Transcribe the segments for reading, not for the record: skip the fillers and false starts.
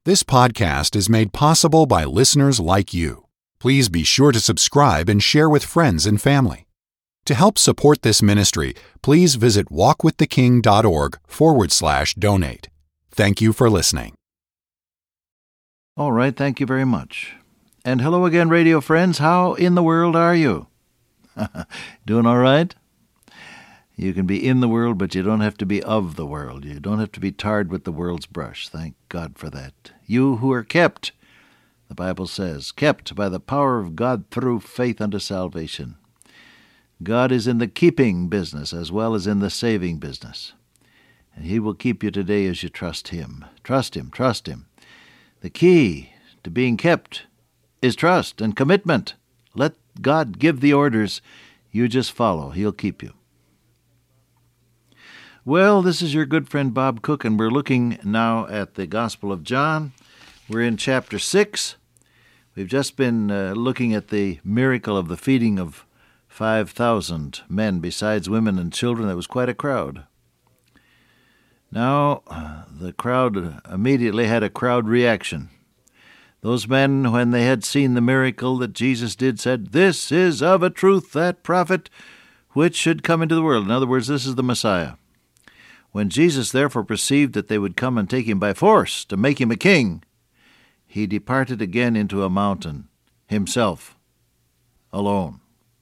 This podcast is made possible by listeners like you. Please be sure to subscribe and share with friends and family. To help support this ministry, please visit walkwiththeking.org/donate. Thank you for listening. All right, thank you very much. And hello again, radio friends. How in the world are you? Doing all right? You can be in the world, but you don't have to be of the world. You don't have to be tarred with the world's brush. Thank God for that. You who are kept, the Bible says, kept by the power of God through faith unto salvation. God is in the keeping business as well as in the saving business. And He will keep you today as you trust Him. Trust Him, trust Him. The key to being kept is trust and commitment. Let God give the orders. You just follow. He'll keep you. Well, this is your good friend Bob Cook, and we're looking now at the Gospel of John. We're in chapter 6. We've just been looking at the miracle of the feeding of 5,000 men besides women and children. That was quite a crowd. Now, the crowd immediately had a crowd reaction. Those men, when they had seen the miracle that Jesus did, said, "This is of a truth that prophet which should come into the world." In other words, this is the Messiah. When Jesus therefore perceived that they would come and take him by force to make him a king, he departed again into a mountain, himself, alone.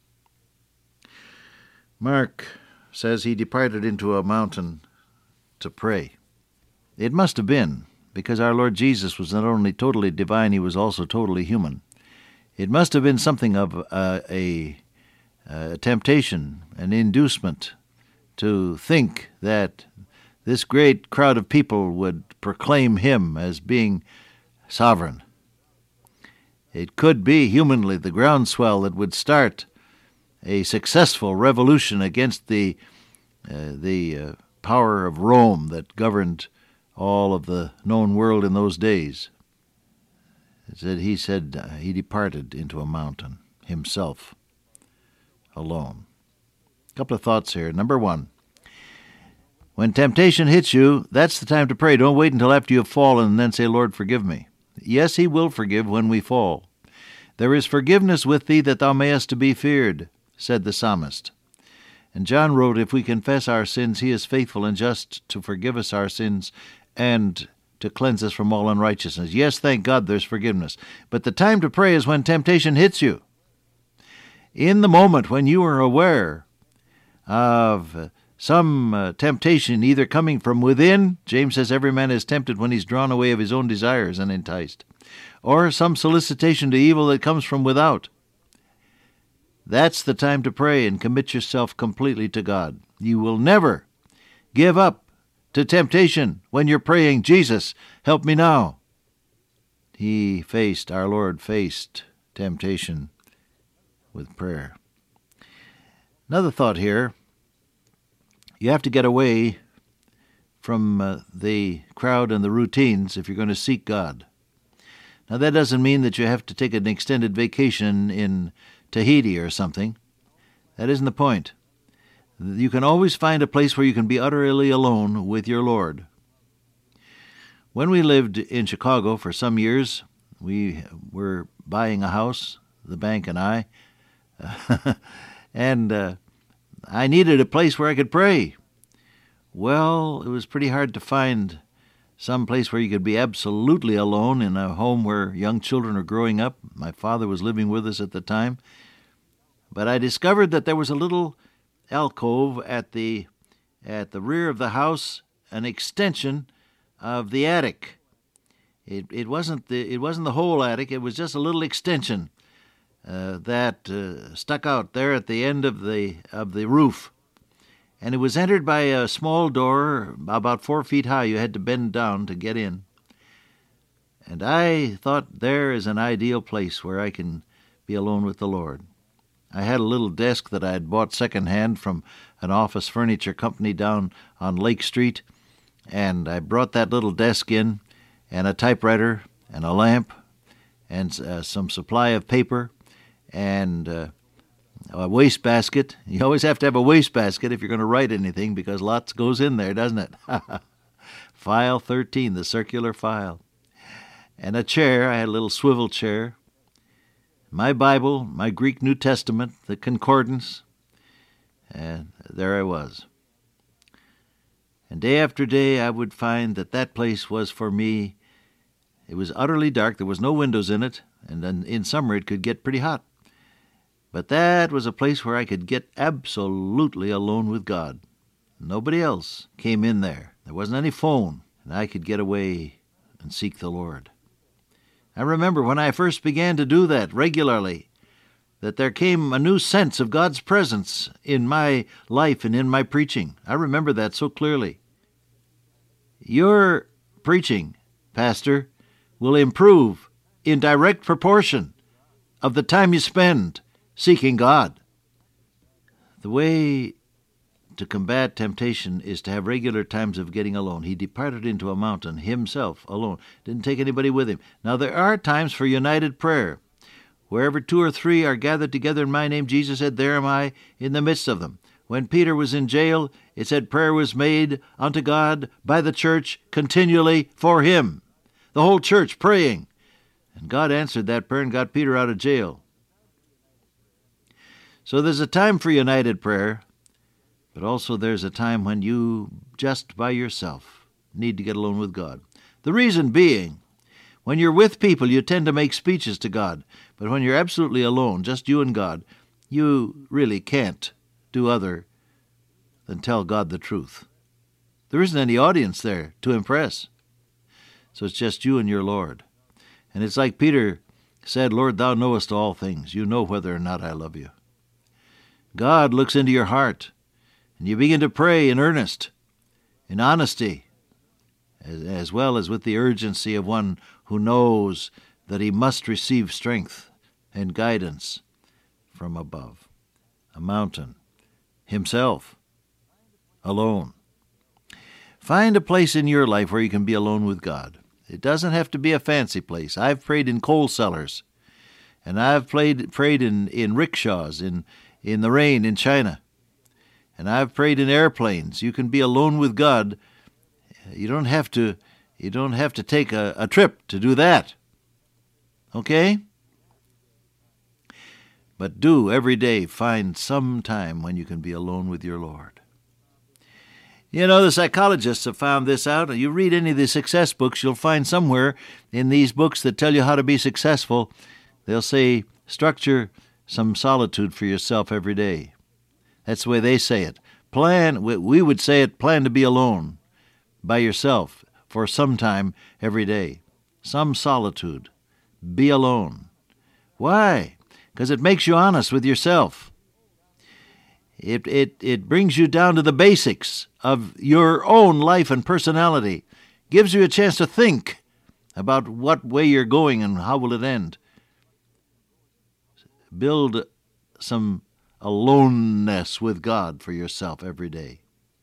Mark says he departed into a mountain to pray. It must have been, because our Lord Jesus was not only totally divine, he was also totally human. It must have been something of a temptation, an inducement to think that this great crowd of people would proclaim him as being sovereign. It could be, humanly, the groundswell that would start a successful revolution against the power of Rome that governed all of the known world in those days. He said he departed into a mountain, himself, alone. A couple of thoughts here. Number one, when temptation hits you, that's the time to pray. Don't wait until after you have fallen and then say, "Lord, forgive me." Yes, He will forgive when we fall. "There is forgiveness with thee that thou mayest be feared," said the psalmist. And John wrote, "If we confess our sins, He is faithful and just to forgive us our sins and to cleanse us from all unrighteousness." Yes, thank God there's forgiveness. But the time to pray is when temptation hits you. In the moment when you are aware of some temptation either coming from within, James says every man is tempted when he's drawn away of his own desires and enticed, or some solicitation to evil that comes from without. That's the time to pray and commit yourself completely to God. You will never give up to temptation when you're praying, "Jesus, help me now." Our Lord faced temptation with prayer. Another thought here. You have to get away from the crowd and the routines if you're going to seek God. Now, that doesn't mean that you have to take an extended vacation in Tahiti or something. That isn't the point. You can always find a place where you can be utterly alone with your Lord. When we lived in Chicago for some years, we were buying a house, the bank and I, and I needed a place where I could pray. Well, it was pretty hard to find some place where you could be absolutely alone in a home where young children are growing up. My father was living with us at the time. But I discovered that there was a little alcove at the rear of the house, an extension of the attic. It wasn't the whole attic. It was just a little extension that stuck out there at the end of the roof, and it was entered by a small door about 4 feet high. You had to bend down to get in. And I thought, there is an ideal place where I can be alone with the Lord. I had a little desk that I had bought secondhand from an office furniture company down on Lake Street, and I brought that little desk in, and a typewriter, and a lamp, and some supply of paper, and a wastebasket. You always have to have a wastebasket if you're going to write anything, because lots goes in there, doesn't it? File 13, the circular file. and a chair. I had a little swivel chair, my Bible, my Greek New Testament, the concordance, and there I was. And day after day I would find that that place was for me. It was utterly dark. There was no windows in it, and then in summer it could get pretty hot. But that was a place where I could get absolutely alone with God. Nobody else came in there. There wasn't any phone, and I could get away and seek the Lord. I remember when I first began to do that regularly, that there came a new sense of God's presence in my life and in my preaching. I remember that so clearly. Your preaching, Pastor, will improve in direct proportion of the time you spend seeking God. The way to combat temptation is to have regular times of getting alone. He departed into a mountain himself alone. Didn't take anybody with him. Now there are times for united prayer. Wherever 2 or 3 are gathered together in my name, Jesus said, there am I in the midst of them. When Peter was in jail, it said prayer was made unto God by the church continually for him. The whole church praying. And God answered that prayer and got Peter out of jail. So there's a time for united prayer, but also there's a time when you, just by yourself, need to get alone with God. The reason being, when you're with people, you tend to make speeches to God. But when you're absolutely alone, just you and God, you really can't do other than tell God the truth. There isn't any audience there to impress. So it's just you and your Lord. And it's like Peter said, Lord, thou knowest all things. You know whether or not I love you. God looks into your heart, and you begin to pray in earnest, in honesty, as well as with the urgency of one who knows that he must receive strength and guidance from above. A mountain, himself, alone. Find a place in your life where you can be alone with God. It doesn't have to be a fancy place. I've prayed in coal cellars, and I've prayed in rickshaws, in the rain in China, and I've prayed in airplanes. You can be alone with God. You don't have to take a trip to do that. Okay? But do every day find some time when you can be alone with your Lord. You know, the psychologists have found this out. You read any of the success books, you'll find somewhere in these books that tell you how to be successful, they'll say, structure some solitude for yourself every day. That's the way they say it. We would say it, plan to be alone by yourself for some time every day. Some solitude. Be alone. Why? Because it makes you honest with yourself. It brings you down to the basics of your own life and personality. Gives you a chance to think about what way you're going and how will it end. Build some aloneness with God for yourself every day.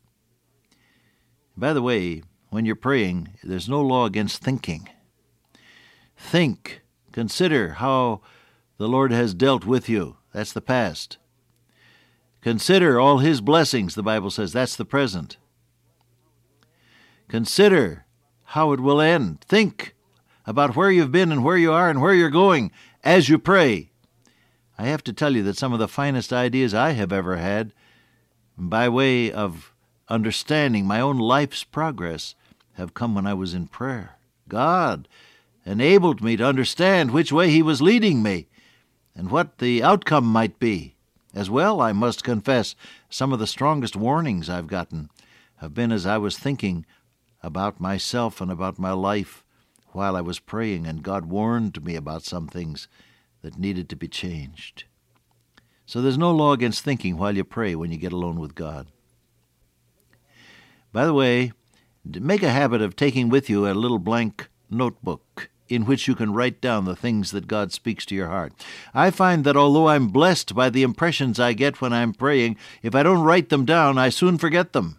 By the way, when you're praying, there's no law against thinking. Think. Consider how the Lord has dealt with you. That's the past. Consider all His blessings, the Bible says. That's the present. Consider how it will end. Think about where you've been and where you are and where you're going as you pray. I have to tell you that some of the finest ideas I have ever had, by way of understanding my own life's progress, have come when I was in prayer. God enabled me to understand which way He was leading me and what the outcome might be. As well, I must confess, some of the strongest warnings I've gotten have been as I was thinking about myself and about my life while I was praying, and God warned me about some things that needed to be changed. So there's no law against thinking while you pray when you get alone with God. By the way, make a habit of taking with you a little blank notebook in which you can write down the things that God speaks to your heart. I find that although I'm blessed by the impressions I get when I'm praying, if I don't write them down, I soon forget them.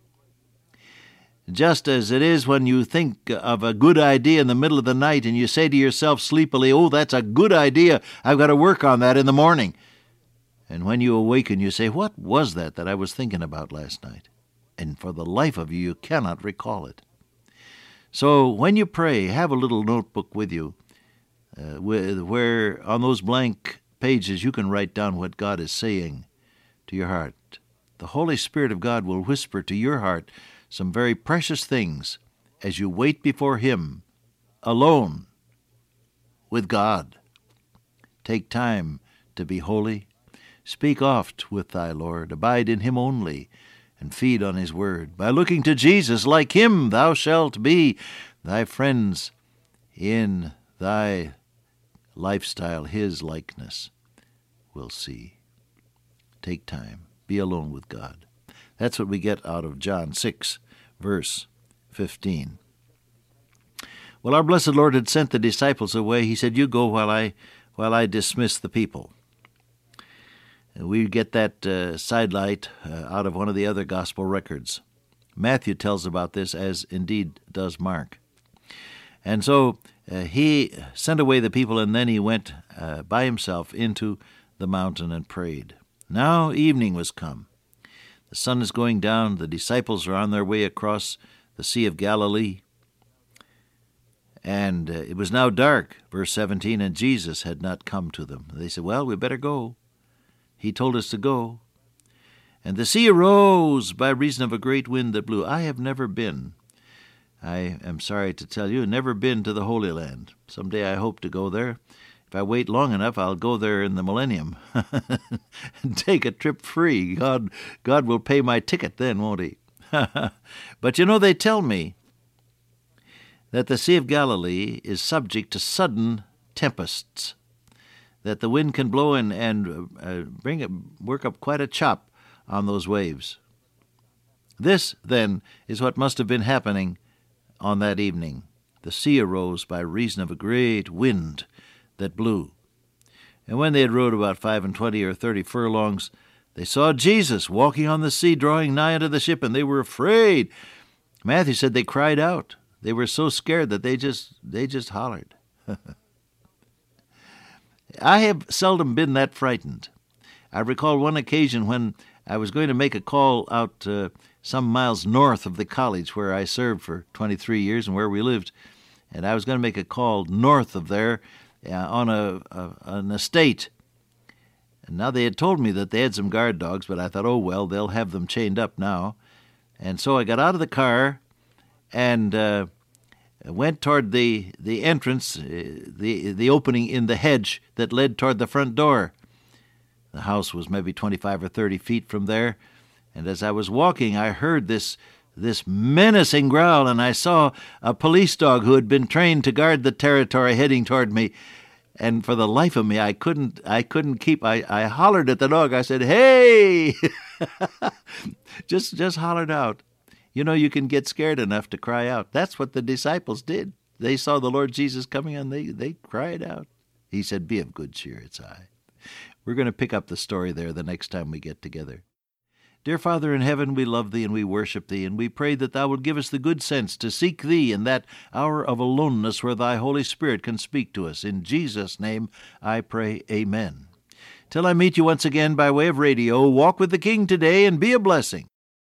Just as it is when you think of a good idea in the middle of the night and you say to yourself sleepily, oh, that's a good idea, I've got to work on that in the morning. And when you awaken, you say, what was that I was thinking about last night? And for the life of you, you cannot recall it. So when you pray, have a little notebook with you, where on those blank pages you can write down what God is saying to your heart. The Holy Spirit of God will whisper to your heart some very precious things as you wait before Him, alone with God. Take time to be holy. Speak oft with thy Lord. Abide in Him only, and feed on His word. By looking to Jesus, like Him thou shalt be. Thy friends in thy lifestyle, His likeness will see. Take time. Be alone with God. That's what we get out of John 6, verse 15. Well, our blessed Lord had sent the disciples away. He said, "You go while I dismiss the people." And we get that sidelight out of one of the other gospel records. Matthew tells about this, as indeed does Mark. And so he sent away the people, and then he went by himself into the mountain and prayed. Now evening was come. The sun is going down. The disciples are on their way across the Sea of Galilee. And it was now dark, verse 17, and Jesus had not come to them. They said, "Well, we better go. He told us to go." And the sea arose by reason of a great wind that blew. I have never been, I am sorry to tell you, never been to the Holy Land. Someday I hope to go there. If I wait long enough, I'll go there in the millennium and take a trip free. God will pay my ticket then, won't He? But you know, they tell me that the Sea of Galilee is subject to sudden tempests, that the wind can blow and work up quite a chop on those waves. This, then, is what must have been happening on that evening. The sea arose by reason of a great wind that blew. And when they had rowed about 25 or 30 furlongs, they saw Jesus walking on the sea, drawing nigh unto the ship, and they were afraid. Matthew said they cried out. They were so scared that they just hollered. I have seldom been that frightened. I recall one occasion when I was going to make a call out some miles north of the college where I served for 23 years and where we lived, and I was going to make a call north of there on an estate. And now they had told me that they had some guard dogs, but I thought, oh well, they'll have them chained up now. And so I got out of the car and went toward the entrance, the opening in the hedge that led toward the front door. The house was maybe 25 or 30 feet from there, and as I was walking, I heard this menacing growl, and I saw a police dog who had been trained to guard the territory heading toward me. And for the life of me, I couldn't keep. I hollered at the dog. I said, "Hey!" just hollered out. You know, you can get scared enough to cry out. That's what the disciples did. They saw the Lord Jesus coming, and they cried out. He said, "Be of good cheer, it's I." We're going to pick up the story there the next time we get together. Dear Father in heaven, we love Thee and we worship Thee, and we pray that Thou would give us the good sense to seek Thee in that hour of aloneness where Thy Holy Spirit can speak to us. In Jesus' name I pray, amen. Till I meet you once again by way of radio, walk with the King today and be a blessing.